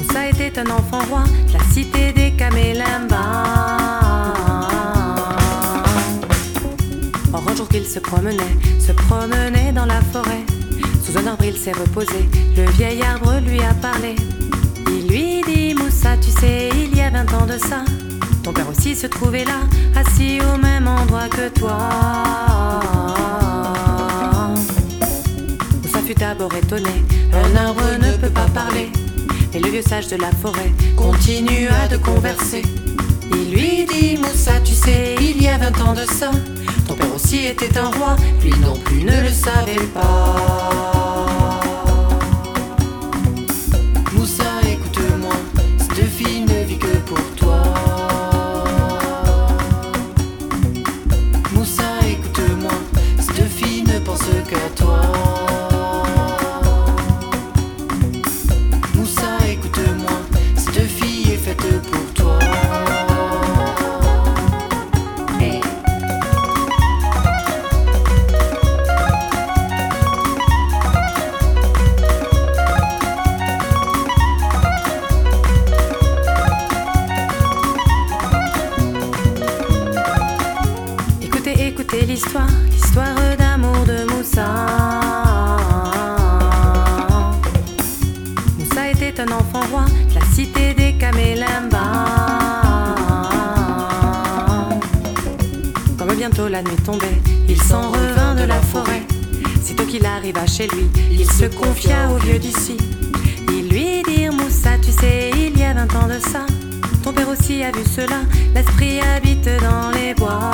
Moussa était un enfant roi de la cité des Camélimbas. Or un jour qu'il se promenait dans la forêt. Sous un arbre il s'est reposé, le vieil arbre lui a parlé. Il lui dit: Moussa, tu sais, il y a 20 ans de ça, ton père aussi se trouvait là, assis au même endroit que toi. Moussa fut d'abord étonné, un arbre ne peut pas parler. Mais le vieux sage de la forêt continua de converser. Il lui dit: Moussa, tu sais, il y a 20 ans de ça, ton père aussi était un roi, lui non plus ne le savait pas. Moussa, écoute-moi, cette fille ne vit que pour toi. Moussa, écoute-moi, cette fille ne pense qu'à toi. Moussa, écoute-moi, cette fille est faite pour toi. Hey. Écoutez l'histoire d'amour de Moussa. Moussa était un enfant roi de la cité des Camélimbas. Comme bientôt la nuit tombait, il s'en revint de la forêt. Sitôt qu'il arriva chez lui, il se confia au vieux d'ici. Il lui dit: Moussa, tu sais, il y a 20 ans de ça, ton père aussi a vu cela, l'esprit habite dans les bois.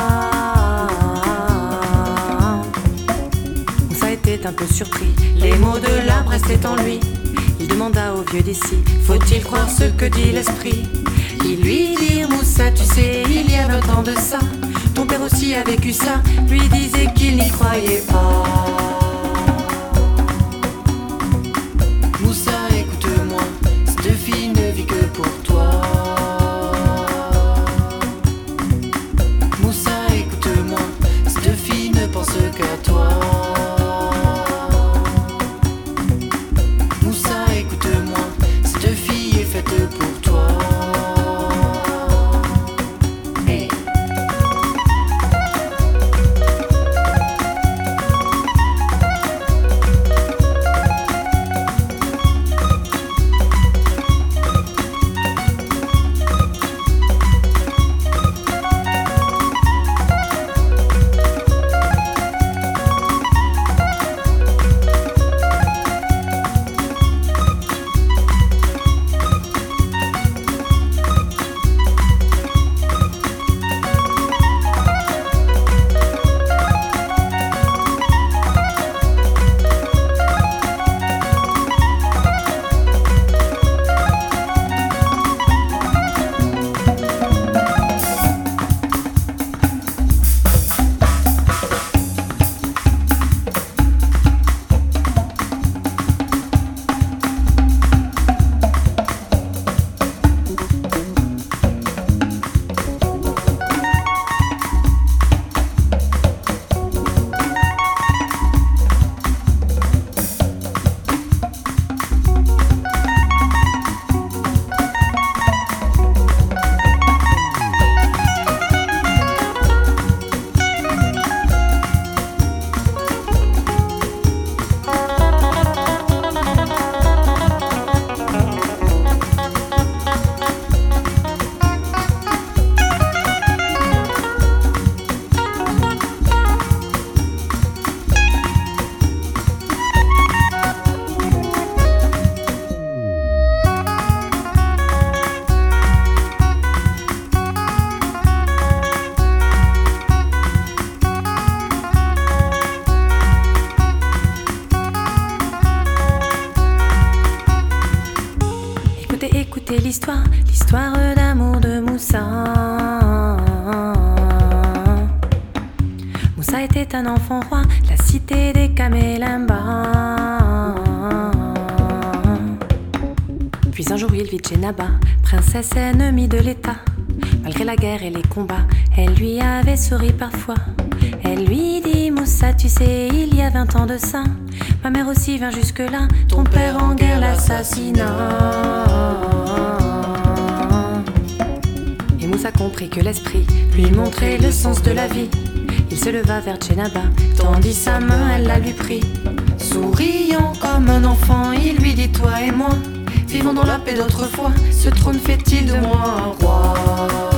Moussa était un peu surpris, les mots de l'arbre restaient en lui. Il demanda au vieux d'ici: faut-il croire ce que dit l'esprit? Il lui dit: Moussa, tu sais, il y a 20 ans de ça, ton père aussi a vécu ça, lui disait qu'il n'y croyait pas. Moussa, écoute-moi, cette fille ne vit que pour toi. Moussa, écoute-moi, cette fille ne pense qu'à toi. Moussa, écoute-moi, cette fille est faite pour toi. Hey. Écoutez l'histoire d'amour de Moussa. Moussa était un enfant roi de la cité des Camélimbas. Puis un jour il vit Djennaba, princesse ennemie de l'État. Malgré la guerre et les combats, elle lui avait souri parfois. Elle lui dit: Moussa, tu sais, il y a 20 ans de ça, ma mère aussi vint jusque-là, ton père en guerre l'assassina. compris que l'esprit lui montrait le sens de la vie. Il se leva vers Djénaba, tendit sa main, elle la lui prit. Souriant comme un enfant, il lui dit: toi et moi, vivons dans la paix d'autrefois. Ce trône fait-il de moi un roi?